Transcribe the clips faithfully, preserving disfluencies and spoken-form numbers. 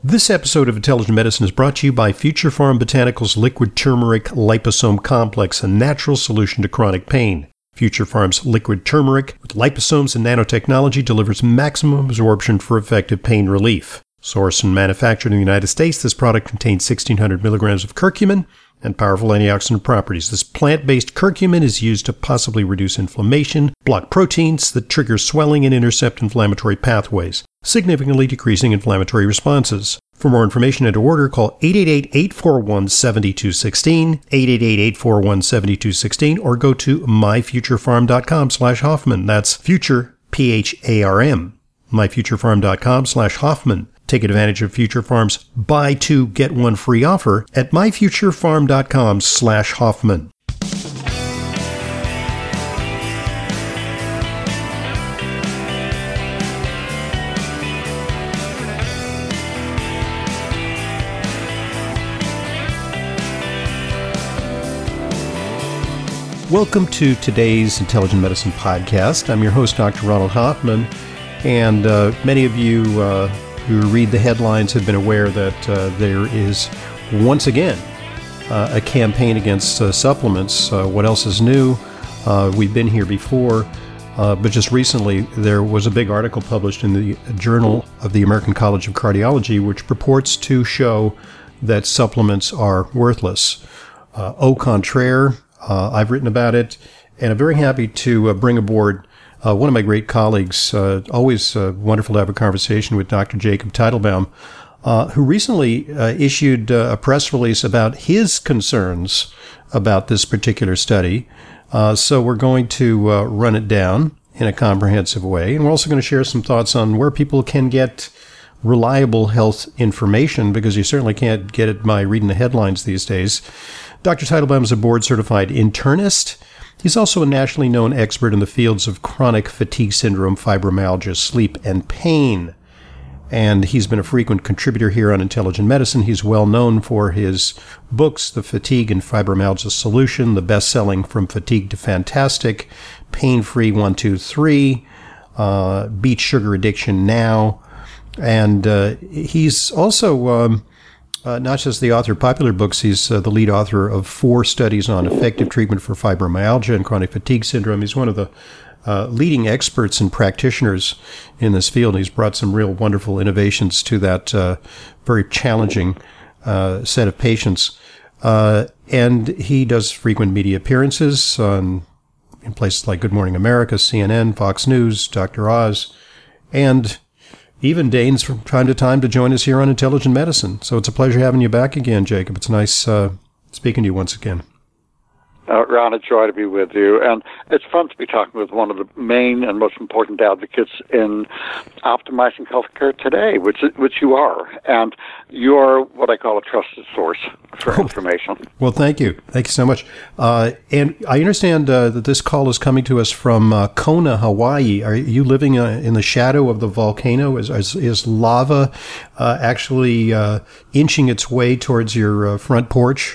This episode of Intelligent Medicine is brought to you by Future Pharm Botanicals Liquid Turmeric Liposome Complex, a natural solution to chronic pain. Future Pharm's liquid turmeric with liposomes and nanotechnology delivers maximum absorption for effective pain relief. Sourced and manufactured in the United States, this product contains sixteen hundred milligrams of curcumin and powerful antioxidant properties. This plant-based curcumin is used to possibly reduce inflammation, block proteins that trigger swelling, and intercept inflammatory pathways, significantly decreasing inflammatory responses. For more information and to order, call eight eight eight, eight four one, seven two one six, eight eight eight, eight four one, seven two one six, or go to my future pharm dot com slash Hoffman. That's future, P H A R M, my future pharm dot com slash Hoffman. Take advantage of Future Pharm's buy two, get one free offer at my future pharm dot com slash Hoffman. Welcome to today's Intelligent Medicine podcast. I'm your host, Doctor Ronald Hoffman, and uh, many of you uh, who read the headlines have been aware that uh, there is once again uh, a campaign against uh, supplements. Uh, what else is new? Uh, we've been here before, uh, but just recently there was a big article published in the Journal of the American College of Cardiology, which purports to show that supplements are worthless. Uh, au contraire, uh, I've written about it, and I'm very happy to uh, bring aboard Uh, one of my great colleagues, uh, always uh, wonderful to have a conversation with Doctor Jacob Teitelbaum, uh, who recently uh, issued uh, a press release about his concerns about this particular study. Uh, so we're going to uh, run it down in a comprehensive way. And we're also going to share some thoughts on where people can get reliable health information, because you certainly can't get it by reading the headlines these days. Doctor Teitelbaum is a board-certified internist. He's also a nationally known expert in the fields of chronic fatigue syndrome, fibromyalgia, sleep, and pain. And he's been a frequent contributor here on Intelligent Medicine. He's well known for his books, The Fatigue and Fibromyalgia Solution, the best-selling From Fatigue to Fantastic, Pain-Free one two three, uh, Beat Sugar Addiction Now. And uh, he's also um, Uh, not just the author of popular books, he's uh, the lead author of four studies on effective treatment for fibromyalgia and chronic fatigue syndrome. He's one of the uh, leading experts and practitioners in this field. He's brought some real wonderful innovations to that uh, very challenging uh, set of patients. Uh, and he does frequent media appearances on, in places like Good Morning America, C N N, Fox News, Doctor Oz, and even deigns from time to time to join us here on Intelligent Medicine. So it's a pleasure having you back again, Jacob. It's nice uh, speaking to you once again. Uh, Ron, it's a joy to be with you. And it's fun to be talking with one of the main and most important advocates in optimizing healthcare today, which which you are. And you're what I call a trusted source for oh. information. Well, thank you. Thank you so much. Uh, and I understand uh, that this call is coming to us from uh, Kona, Hawaii. Are you living uh, in the shadow of the volcano? Is, is, is lava uh, actually uh, inching its way towards your uh, front porch?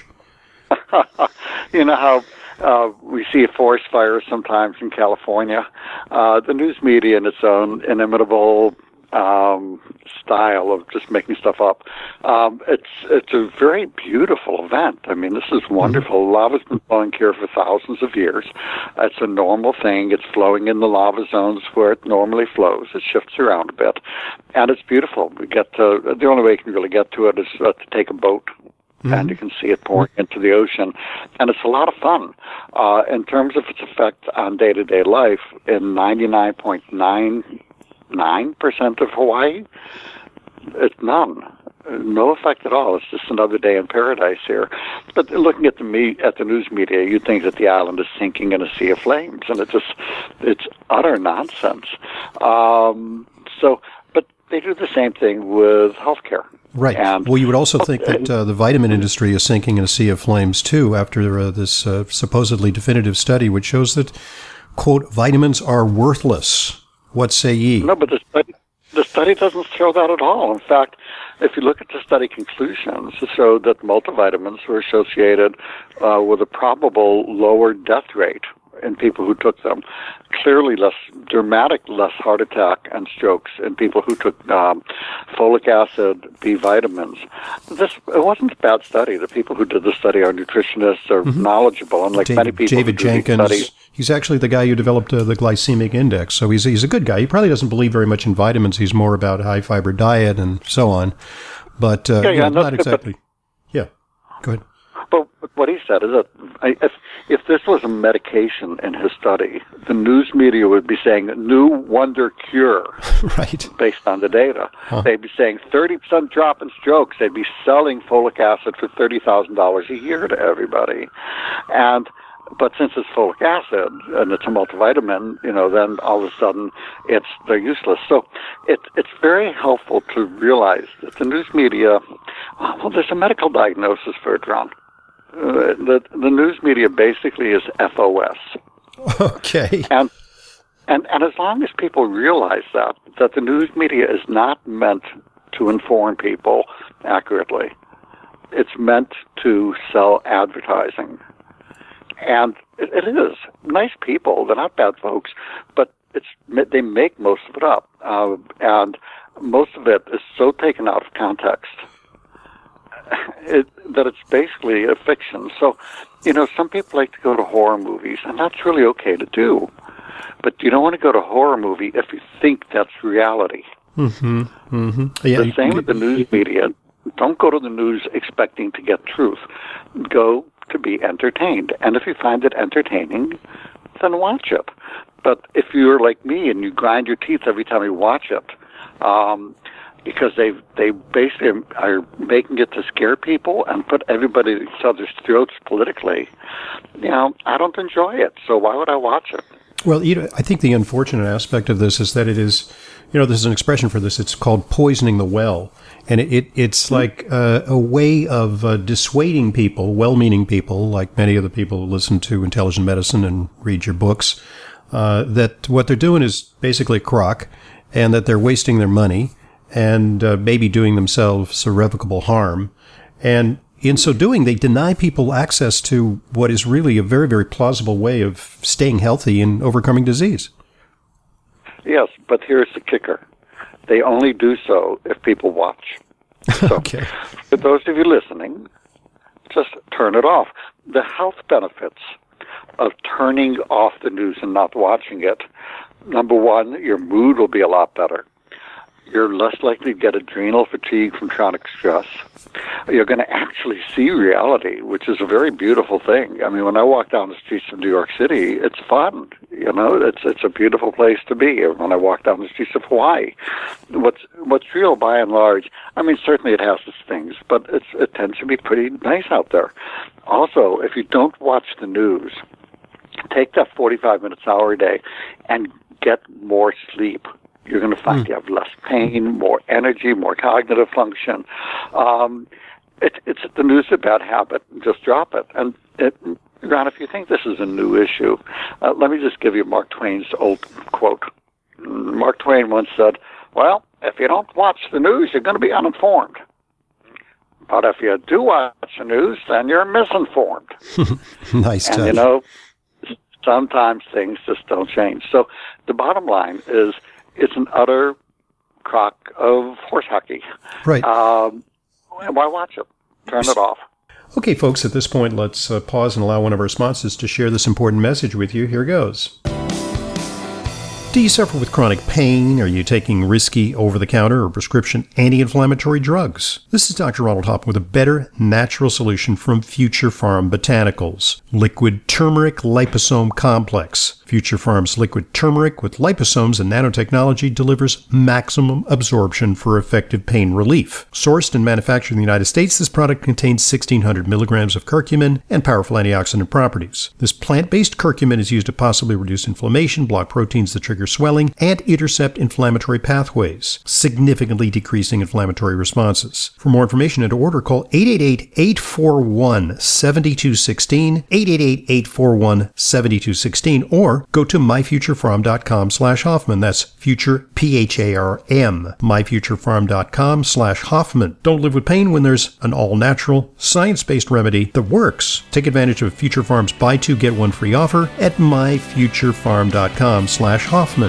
You know how uh, we see forest fires sometimes in California? Uh, the news media, in its own inimitable um, style of just making stuff up, um, it's it's a very beautiful event. I mean, this is wonderful. Mm-hmm. Lava's been flowing here for thousands of years. It's a normal thing. It's flowing in the lava zones where it normally flows. It shifts around a bit, and it's beautiful. We get to, the only way you can really get to it is uh, to take a boat. Mm-hmm. And you can see it pouring into the ocean. And it's a lot of fun. Uh, in terms of its effect on day-to-day life, in ninety-nine point nine nine percent of Hawaii, it's none. No effect at all. It's just another day in paradise here. But looking at the me- at the news media, you'd think that the island is sinking in a sea of flames. And it's just, it's utter nonsense. Um, so, but they do the same thing with healthcare. Right. And, well, you would also think that uh, the vitamin industry is sinking in a sea of flames, too, after uh, this uh, supposedly definitive study, which shows that, quote, vitamins are worthless. What say ye? No, but the study, the study doesn't show that at all. In fact, if you look at the study conclusions, it showed that multivitamins were associated uh, with a probable lower death rate in people who took them. Clearly less dramatic, less heart attack and strokes in people who took um, folic acid, B vitamins. This it wasn't a bad study. The people who did the study are nutritionists, are mm-hmm. knowledgeable, and like David, many people David who do Jenkins, studies, he's actually the guy who developed uh, the glycemic index. So he's he's a good guy. He probably doesn't believe very much in vitamins. He's more about high fiber diet and so on. But uh, yeah, yeah, you know, no, not exactly. But, yeah, go ahead. But what he said is that if, if this was a medication in his study, the news media would be saying new wonder cure, right? Based on the data, huh. They'd be saying thirty percent drop in strokes. They'd be selling folic acid for thirty thousand dollars a year to everybody, and but since it's folic acid and it's a multivitamin, you know, then all of a sudden it's they're useless. So it, it's very helpful to realize that the news media, well, there's a medical diagnosis for it, Ron. Uh, the the news media basically is F O S. Okay. And and and as long as people realize that that the news media is not meant to inform people accurately, it's meant to sell advertising. And it, it is nice people; they're not bad folks, but it's they make most of it up, uh, and most of it is so taken out of context. It, that it's basically a fiction. So, you know, some people like to go to horror movies, and that's really okay to do. But you don't want to go to a horror movie if you think that's reality. Mm-hmm. Mm-hmm. Yeah. The same with the news media. Don't go to the news expecting to get truth. Go to be entertained. And if you find it entertaining, then watch it. But if you're like me and you grind your teeth every time you watch it, um, because they they basically are making it to scare people and put everybody at each other's throats politically. You know, I don't enjoy it, so why would I watch it? Well, you know, I think the unfortunate aspect of this is that it is, you know, there's an expression for this. It's called poisoning the well. And it, it it's like uh, a way of uh, dissuading people, well-meaning people, like many of the people who listen to Intelligent Medicine and read your books, uh, that what they're doing is basically a crock and that they're wasting their money and uh, maybe doing themselves irrevocable harm. And in so doing, they deny people access to what is really a very, very plausible way of staying healthy and overcoming disease. Yes, but here's the kicker. They only do so if people watch. So, okay. For those of you listening, just turn it off. The health benefits of turning off the news and not watching it, number one, your mood will be a lot better. You're less likely to get adrenal fatigue from chronic stress. You're going to actually see reality, which is a very beautiful thing. I mean, when I walk down the streets of New York City, it's fun. You know, it's it's a beautiful place to be. When I walk down the streets of Hawaii, what's what's real by and large, I mean, certainly it has its things, but it's, it tends to be pretty nice out there. Also, if you don't watch the news, take that forty-five minutes, hour a day, and get more sleep. You're going to find mm. you have less pain, more energy, more cognitive function. Um, it, it's the news is a bad habit. Just drop it. And it, Ron, if you think this is a new issue, uh, let me just give you Mark Twain's old quote. Mark Twain once said, "Well, if you don't watch the news, you're going to be uninformed. But if you do watch the news, then you're misinformed." Nice touch. And, you know, sometimes things just don't change. So the bottom line is, it's an utter crock of horse hockey. Right. Um, why watch it? Turn it off. Okay, folks, at this point, let's uh, pause and allow one of our sponsors to share this important message with you. Here goes. Do you suffer with chronic pain? Are you taking risky over-the-counter or prescription anti-inflammatory drugs? This is Doctor Ronald Hoffman with a better natural solution from Future Farm Botanicals. Liquid Turmeric Liposome Complex. Future Farm's liquid turmeric with liposomes and nanotechnology delivers maximum absorption for effective pain relief. Sourced and manufactured in the United States, this product contains sixteen hundred milligrams of curcumin and powerful antioxidant properties. This plant-based curcumin is used to possibly reduce inflammation, block proteins that trigger swelling, and intercept inflammatory pathways, significantly decreasing inflammatory responses. For more information and to order, call eight eight eight, eight four one, seven two one six, eight eight eight, eight four one, seven two one six, or more, go to myfuturefarm.com slash Hoffman. That's future, P H A R M, myfuturefarm.com slash Hoffman. Don't live with pain when there's an all-natural, science-based remedy that works. Take advantage of Future Farm's buy two, get one free offer at myfuturefarm.com slash Hoffman.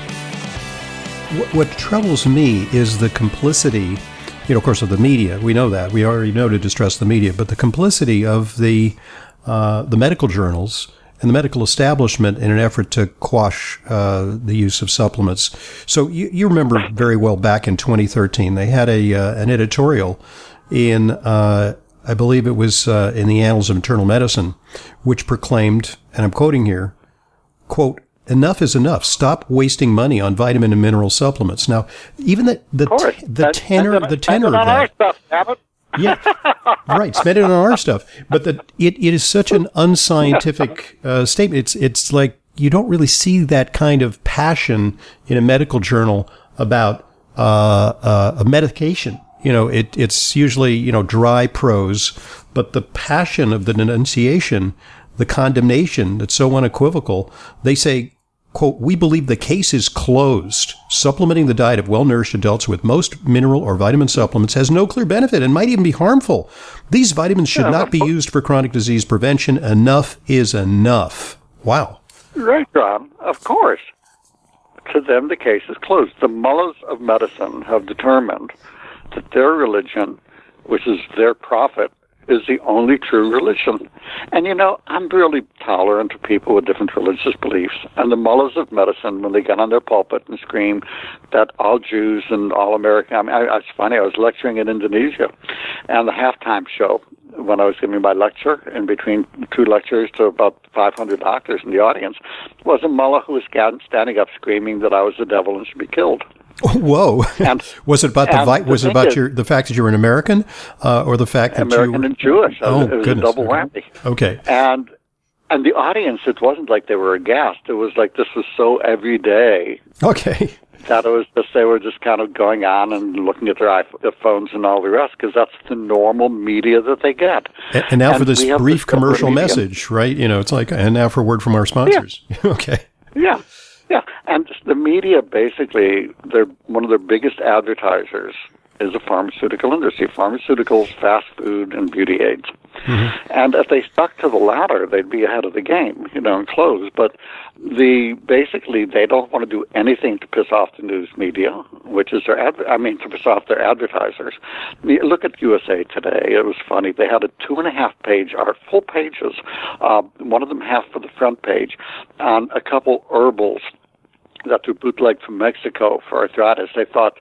What, what troubles me is the complicity, you know, of course, of the media. We know that. We already know to distrust the media, but the complicity of the uh, the medical journals and the medical establishment in an effort to quash uh, the use of supplements. So you, you remember very well back in twenty thirteen, they had a uh, an editorial in, uh, I believe it was uh, in the Annals of Internal Medicine, which proclaimed, and I'm quoting here, quote, "Enough is enough. Stop wasting money on vitamin and mineral supplements." Now, even the the, t- the that, tenor that, the tenor of that, that, stuff, Abbott. yeah, right, spend it on our stuff. But the, it it is such an unscientific uh, statement. It's it's like you don't really see that kind of passion in a medical journal about uh, uh, a medication. You know, it it's usually, you know, dry prose, but the passion of the denunciation, the condemnation that's so unequivocal. They say, quote, "We believe the case is closed. Supplementing the diet of well-nourished adults with most mineral or vitamin supplements has no clear benefit and might even be harmful. These vitamins should not be used for chronic disease prevention. Enough is enough." Wow. Right, John. Of course. To them, the case is closed. The mullahs of medicine have determined that their religion, which is their prophet, is the only true religion. And, you know, I'm really tolerant of people with different religious beliefs. And the mullahs of medicine, when they get on their pulpit and scream that all Jews and all American, I mean, I, it's funny, I was lecturing in Indonesia, and the halftime show, when I was giving my lecture, in between two lectures to about five hundred doctors in the audience, was a mullah who was standing up screaming that I was the devil and should be killed. Whoa! And, was it about the vi- was it about is, your the fact that you were an American, uh, or the fact that American you were and Jewish? Oh, it was goodness. a double whammy. Okay. And and the audience, it wasn't like they were aghast. It was like this was so everyday. Okay. That it was just they were just kind of going on and looking at their iPhone, their phones and all the rest, because that's the normal media that they get. And, and now and for this brief commercial message, right? You know, it's like, and now for a word from our sponsors. Yeah. Okay. Yeah. Yeah, and the media, basically, they're one of their biggest advertisers is the pharmaceutical industry, pharmaceuticals, fast food, and beauty aids. Mm-hmm. And if they stuck to the latter, they'd be ahead of the game, you know, and close. But the basically, they don't want to do anything to piss off the news media, which is their adver- I mean, to piss off their advertisers. I mean, look at U S A Today. It was funny. They had a two and a half page, or full pages, uh, one of them half for the front page, on a couple herbals that were bootlegged from Mexico for arthritis. They thought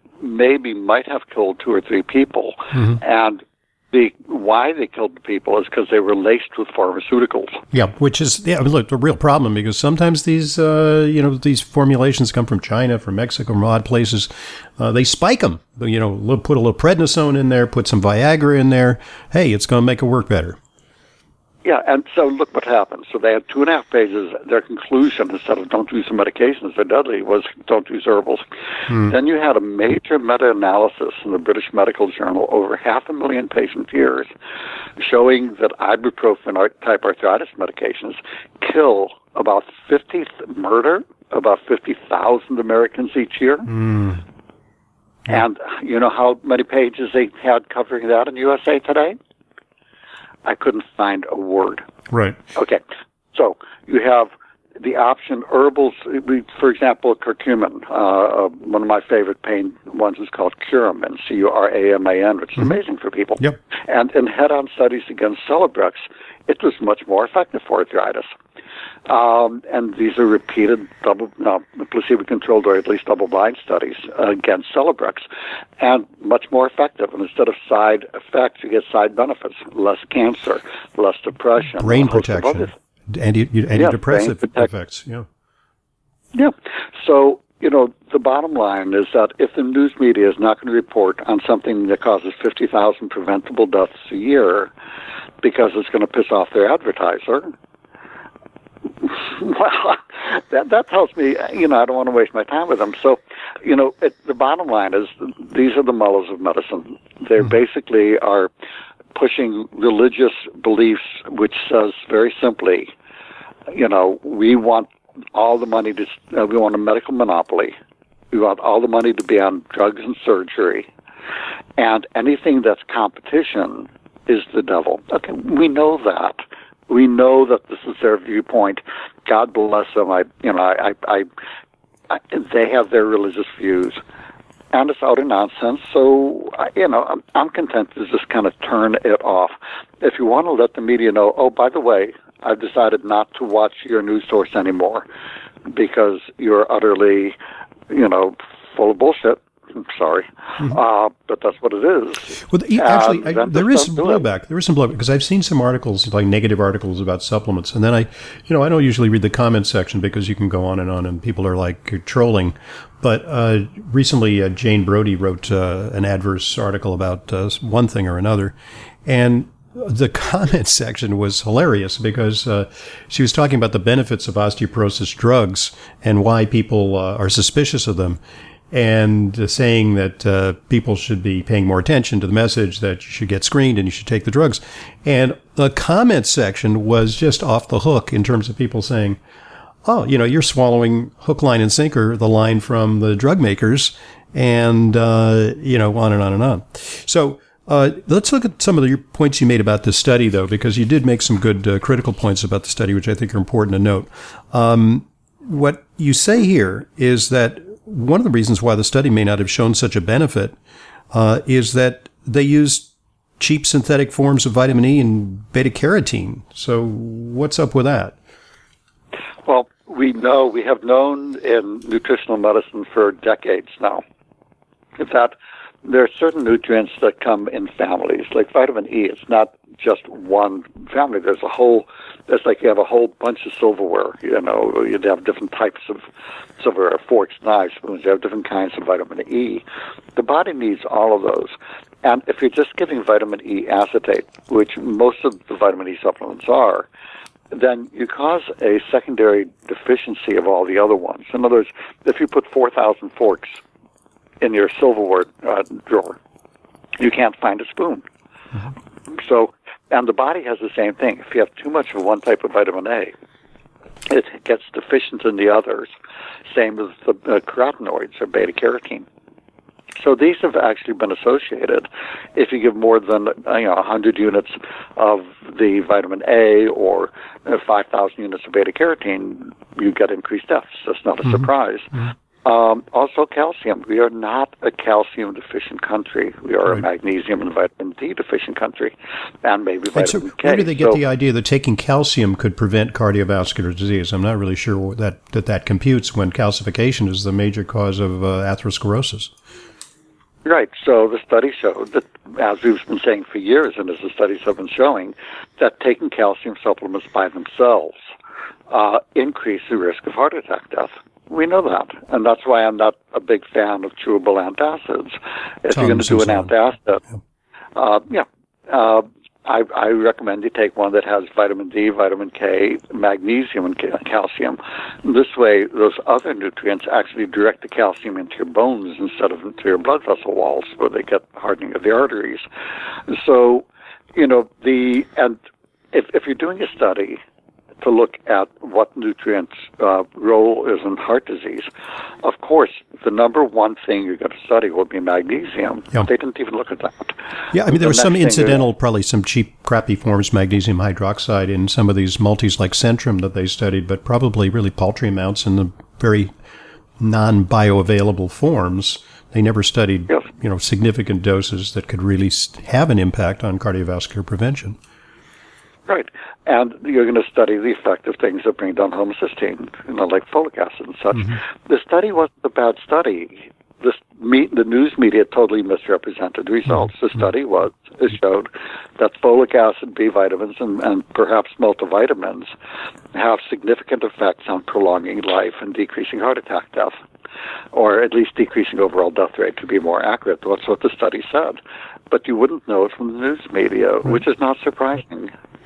maybe might have killed two or three people. Mm-hmm. And the why they killed the people is because they were laced with pharmaceuticals. Yeah, which is, yeah, look, a real problem, because sometimes these, uh, you know, these formulations come from China, from Mexico, from odd places. Uh, they spike them. You know, put a little prednisone in there, put some Viagra in there. Hey, it's going to make it work better. Yeah, and so look what happened. So they had two and a half pages. Their conclusion, instead of don't use the medications, they're deadly, was don't use herbals. Hmm. Then you had a major meta-analysis in the British Medical Journal over half a million patient years showing that ibuprofen-type arthritis medications kill about fifty, murder about fifty thousand Americans each year. Hmm. Yeah. And you know how many pages they had covering that in U S A Today? I couldn't find a word. Right. Okay. So you have the option herbals, for example, curcumin. Uh, one of my favorite pain ones is called Curamin, C U R A M A N, which is mm-hmm. amazing for people. Yep. And in head-on studies against Celebrex, it was much more effective for arthritis. Um, and these are repeated double, no, placebo-controlled or at least double-blind studies uh, against Celebrex, and much more effective. And instead of side effects, you get side benefits: less cancer, less depression, brain protection, anti antidepressive yeah, effects. Yeah. Yeah. So you know, the bottom line is that if the news media is not going to report on something that causes fifty thousand preventable deaths a year because it's going to piss off their advertiser. Well, that that tells me, you know, I don't want to waste my time with them. So, you know, it, the bottom line is these are the mullahs of medicine. They mm-hmm. basically are pushing religious beliefs, which says very simply you know, we want all the money to, uh, we want a medical monopoly. We want all the money to be on drugs and surgery. And anything that's competition is the devil. Okay, we know that. We know that this is their viewpoint. God bless them. I, you know, I, I, I, I they have their religious views, and it's utter nonsense. So, I, you know, I'm, I'm content to just kind of turn it off. If you want to let the media know, oh, by the way, I've decided not to watch your news source anymore because you're utterly, you know, full of bullshit. I'm sorry, mm-hmm. uh, but that's what it is. Well, actually, I, there is some blowback. There is some blowback because I've seen some articles, like negative articles about supplements, and then I, you know, I don't usually read the comment section because you can go on and on, and people are like trolling. But uh, recently, uh, Jane Brody wrote uh, an adverse article about uh, one thing or another, and the comment section was hilarious because uh, she was talking about the benefits of osteoporosis drugs and why people uh, are suspicious of them. And uh, saying that uh, people should be paying more attention to the message, that you should get screened and you should take the drugs. And the comment section was just off the hook in terms of people saying, oh, you know, you're swallowing hook, line, and sinker, the line from the drug makers, and, uh, you know, on and on and on. So uh, let's look at some of the points you made about this study, though, because you did make some good uh, critical points about the study, which I think are important to note. Um, what you say here is that one of the reasons why the study may not have shown such a benefit uh, is that they used cheap synthetic forms of vitamin E and beta-carotene. So what's up with that? Well, we know, we have known in nutritional medicine for decades now that there are certain nutrients that come in families, like vitamin E. It's not just one family. There's a whole, it's like you have a whole bunch of silverware. You know, you'd have different types of silverware, forks, knives, spoons. You have different kinds of vitamin E. The body needs all of those. And if you're just giving vitamin E acetate, which most of the vitamin E supplements are, then you cause a secondary deficiency of all the other ones. In other words, if you put four thousand forks in your silverware uh, drawer, you can't find a spoon. Mm-hmm. So, and the body has the same thing. If you have too much of one type of vitamin A, it gets deficient in the others. Same as the uh, carotenoids or beta-carotene. So these have actually been associated. If you give more than uh, you know one hundred units of the vitamin A or uh, five thousand units of beta-carotene, you get increased deaths. That's not a mm-hmm. surprise. Mm-hmm. Um, also, calcium. We are not a calcium-deficient country. We are right. a magnesium and vitamin D deficient country, and maybe and vitamin so K. Where do they get so, the idea that taking calcium could prevent cardiovascular disease? I'm not really sure that that, that computes when calcification is the major cause of uh, atherosclerosis. Right. So the study showed that, as we've been saying for years, and as the studies have been showing, that taking calcium supplements by themselves uh, increase the risk of heart attack death. We know that, and that's why I'm not a big fan of chewable antacids. If you're going to do an antacid, yeah, uh, yeah uh, I, I recommend you take one that has vitamin D, vitamin K, magnesium, and calcium. This way, those other nutrients actually direct the calcium into your bones instead of into your blood vessel walls, where they get hardening of the arteries. So, you know, the and if if you're doing a study to look at what nutrients' uh, role is in heart disease, of course, the number one thing you're going to study will be magnesium. Yeah. They didn't even look at that. Yeah, I mean, there the was some incidental, is, probably some cheap, crappy forms of magnesium hydroxide in some of these multis like Centrum that they studied, but probably really paltry amounts in the very non-bioavailable forms. They never studied, yes. you know, significant doses that could really have an impact on cardiovascular prevention. Right. And you're going to study the effect of things that bring down homocysteine, you know, like folic acid and such. Mm-hmm. The study wasn't a bad study. This me, the news media totally misrepresented results. Mm-hmm. The study was, it showed that folic acid, B vitamins, and, and perhaps multivitamins have significant effects on prolonging life and decreasing heart attack death, or at least decreasing overall death rate, to be more accurate. That's what the study said. But you wouldn't know it from the news media, right. which is not surprising.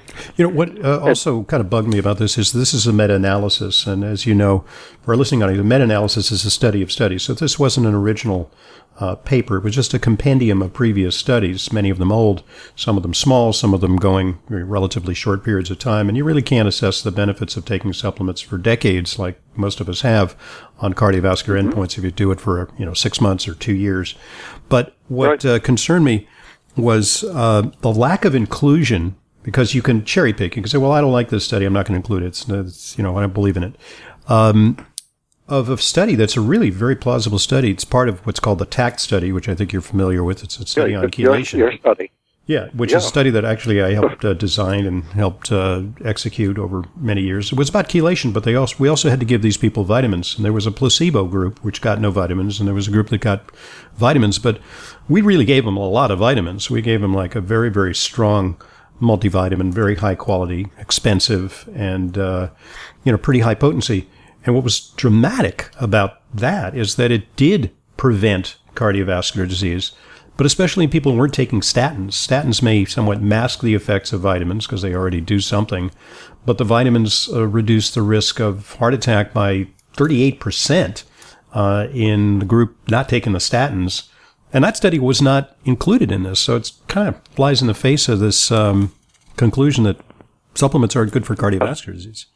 You know, what uh, also kind of bugged me about this is this is a meta-analysis. And as you know, for our listening audience, a meta-analysis is a study of studies. So this wasn't an original uh, paper. It was just a compendium of previous studies, many of them old, some of them small, some of them going relatively short periods of time. And you really can't assess the benefits of taking supplements for decades, like most of us have, on cardiovascular mm-hmm. endpoints if you do it for, you know, six months or two years. But what right. uh, concerned me was uh, the lack of inclusion, because you can cherry pick. You can say, well, I don't like this study. I'm not going to include it. It's, it's, you know, I don't believe in it. Um, of a study that's a really very plausible study. It's part of what's called the TACT study, which I think you're familiar with. It's a study yeah, on chelation. Your, your study. Yeah, which yeah. is a study that actually I helped uh, design and helped uh, execute over many years. It was about chelation, but they also we also had to give these people vitamins. And there was a placebo group, which got no vitamins, and there was a group that got vitamins. But we really gave them a lot of vitamins. We gave them like a very, very strong multivitamin, very high quality, expensive, and uh, you know, pretty high potency. And what was dramatic about that is that it did prevent cardiovascular disease, but especially in people who weren't taking statins. Statins may somewhat mask the effects of vitamins because they already do something, but the vitamins uh, reduce the risk of heart attack by thirty-eight percent uh, in the group not taking the statins. And that study was not included in this, so it kind of flies in the face of this um, conclusion that supplements aren't good for cardiovascular disease.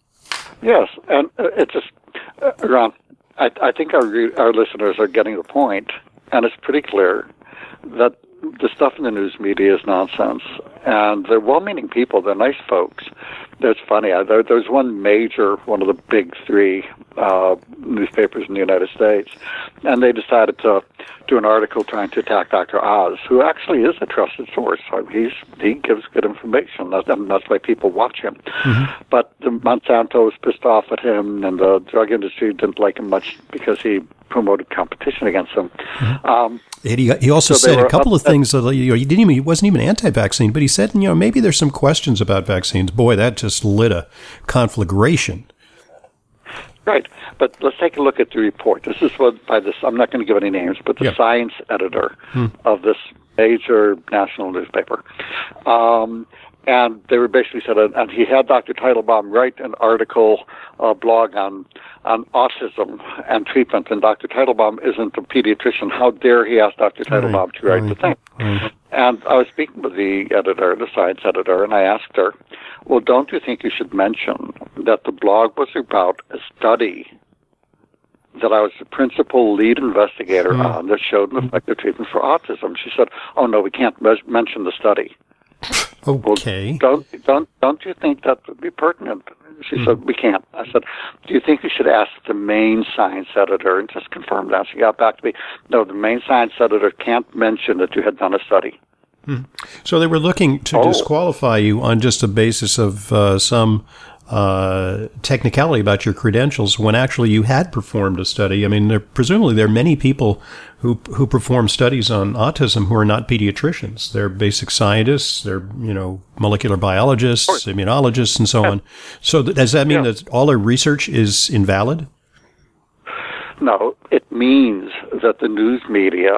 Yes, and it's just, uh, Ron, I, I think our our listeners are getting the point, and it's pretty clear that the stuff in the news media is nonsense. And they're well-meaning people. They're nice folks. It's funny. There, there's one major, one of the big three uh, newspapers in the United States, and they decided to do an article trying to attack Doctor Oz, who actually is a trusted source. He's he gives good information. That's, that's why people watch him. Mm-hmm. But the Monsanto was pissed off at him, and the drug industry didn't like him much because he promoted competition against them. Mm-hmm. Um, and he, he also so said a couple of things that, you know, he didn't even, he wasn't even anti-vaccine, but he said, you know, maybe there's some questions about vaccines. Boy, that just lit a conflagration. Right, but let's take a look at the report. This is what by this. I'm not going to give any names, but the yeah. science editor hmm. of this major national newspaper. Um, And they were basically said, and he had Doctor Teitelbaum write an article, uh, blog on on autism and treatment. And Doctor Teitelbaum isn't a pediatrician. How dare he ask Doctor Teitelbaum right. to write right. the thing? Right. And I was speaking with the editor, the science editor, and I asked her, well, don't you think you should mention that the blog was about a study that I was the principal lead investigator mm. on that showed an effective treatment for autism? She said, oh, no, we can't mes- mention the study. Okay. Well, don't don't don't you think that would be pertinent? She mm. said, we can't. I said, do you think we should ask the main science editor and just confirm that? She got back to me, no, the main science editor can't mention that you had done a study. Mm. So they were looking to oh. disqualify you on just a basis of uh, some uh, technicality about your credentials when actually you had performed a study. I mean, there, presumably there are many people who who perform studies on autism who are not pediatricians. They're basic scientists, they're, you know, molecular biologists, immunologists, and so yeah. on. So th- does that mean yeah. that all their research is invalid? No, it means that the news media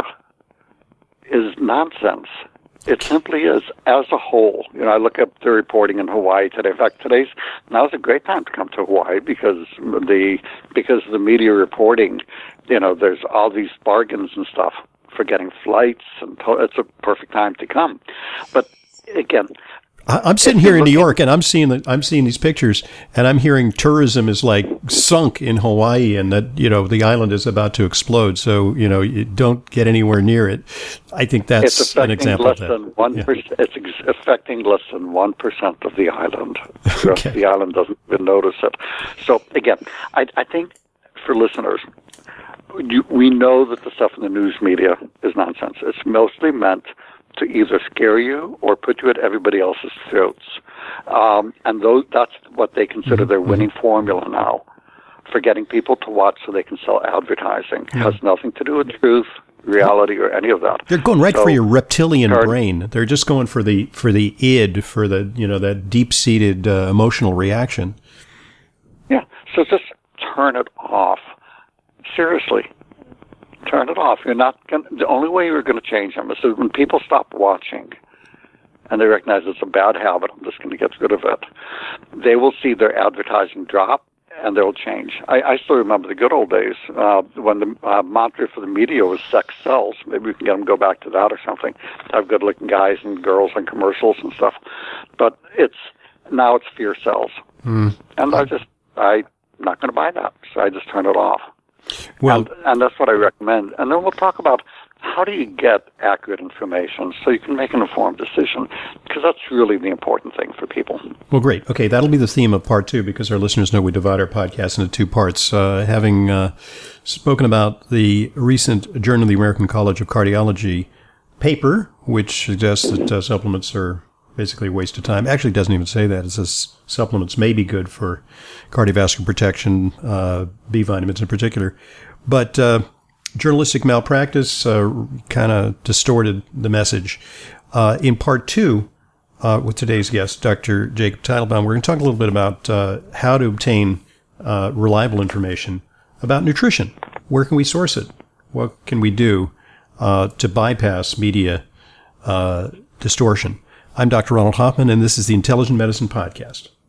is nonsense. It simply is, as a whole. You know, I look at the reporting in Hawaii today. In fact, today's now's a great time to come to Hawaii because the because of the media reporting. You know, there's all these bargains and stuff for getting flights, and to- it's a perfect time to come. But again, I'm sitting here in New York, and I'm seeing the, I'm seeing these pictures, and I'm hearing tourism is like sunk in Hawaii, and that, you know, the island is about to explode. So, you know, you don't get anywhere near it. I think that's an example less of that. Than one yeah. percent, it's ex- affecting less than one percent of the island. The rest okay. of the island doesn't even notice it. So again, I, I think for listeners, you, we know that the stuff in the news media is nonsense. It's mostly meant to either scare you or put you at everybody else's throats. Um, and those, that's what they consider mm-hmm. their winning formula now, for getting people to watch so they can sell advertising. It has nothing to do with truth, reality, or any of that. They're going right so, for your reptilian turn, brain. They're just going for the for the id, for the, you know, that deep-seated uh, emotional reaction. Yeah, so just turn it off. Seriously. Turn it off. You're not going. The only way you're going to change them is when people stop watching. and they recognize it's a bad habit, I'm just going to get rid of it, they will see their advertising drop, and they'll change. I, I still remember the good old days uh, when the uh, mantra for the media was sex sells. Maybe we can get them to go back to that or something, to have good-looking guys and girls on commercials and stuff. But it's now it's fear sells. Mm. And I just, I'm not going to buy that, so I just turn it off. Well, and, and that's what I recommend. And then we'll talk about how do you get accurate information so you can make an informed decision, because that's really the important thing for people. Well, great. Okay, that'll be the theme of part two, because our listeners know we divide our podcast into two parts. Uh, having uh, spoken about the recent Journal of the American College of Cardiology paper, which suggests that uh, supplements are basically a waste of time. Actually, it doesn't even say that. It says supplements may be good for cardiovascular protection, uh, B vitamins in particular. But uh, journalistic malpractice uh, kind of distorted the message. Uh, in part two, uh, with today's guest, Doctor Jacob Teitelbaum, we're going to talk a little bit about uh, how to obtain uh, reliable information about nutrition. Where can we source it? What can we do uh, to bypass media uh, distortion? I'm Doctor Ronald Hoffman, and this is the Intelligent Medicine Podcast.